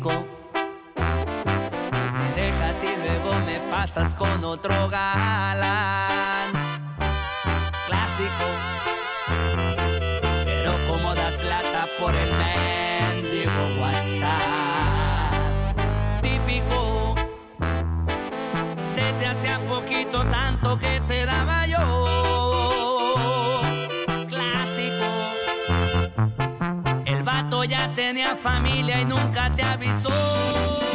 Me dejas y luego me pasas con otro galán. Clásico, pero como das lata por el mendigo WhatsApp. Típico, desde hacía poquito tanto que te daba yo. Clásico, el vato ya tenía familia y nunca te avisó.